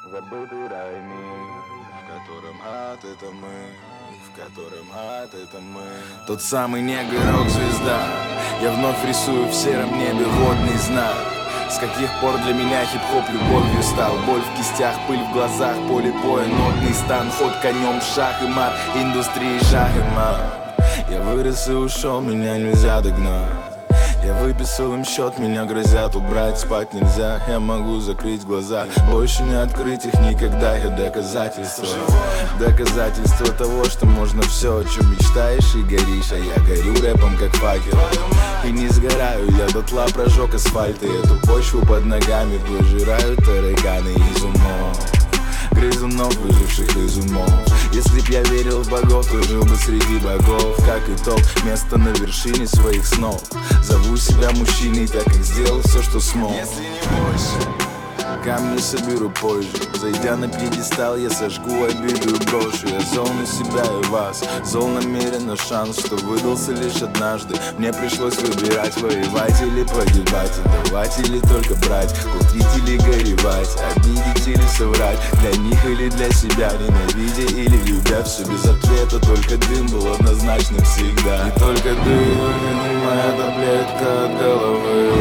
Забытый рай мир, в котором ад — это мы, в котором ад — это мы. Тот самый негр, рок-звезда. Я вновь рисую в сером небе водный знак. С каких пор для меня хип-хоп любовью стал? Боль в кистях, пыль в глазах, поле боя, нотный стан, ход конем, шах и мат, индустрии шах и мат. Я вырос и ушел, меня нельзя догнать. Я выписал им счет, меня грозят убрать, спать нельзя. Я могу закрыть глаза, больше не открыть их никогда. Я доказательство, доказательство того, что можно все, о чем мечтаешь и горишь. А я горю рэпом как факел и не сгораю, я дотла прожег асфальт. И эту почву под ногами пожирают тараканы из умов, грызунов, выживших из умов. Если б я верил в богов, то жил бы среди богов. Как итог, место на вершине своих снов. Зову себя мужчиной, так как сделал все, что смог. Если не больше, камни соберу позже. Зайдя на пьедестал, я сожгу обиду и брошу. Я зол на себя и вас, зол намеренно шанс, что выдался лишь однажды. Мне пришлось выбирать, воевать или погибать, отдавать или только брать, купить или горевать, обидеть или соврать, для них или для себя, ненавидя или любя. Все без ответа, только дым был однозначным всегда. И только дым, моя таблетка от головы.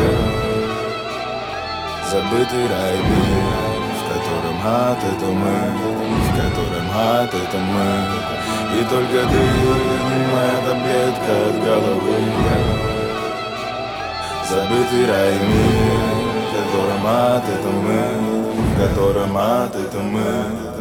Забытый рай мир, в котором ад — это мы, в котором ад — это мы. И только ты, моя таблетка от головы. Забытый рай мир, в котором ад — это мы, в котором ад — это мы.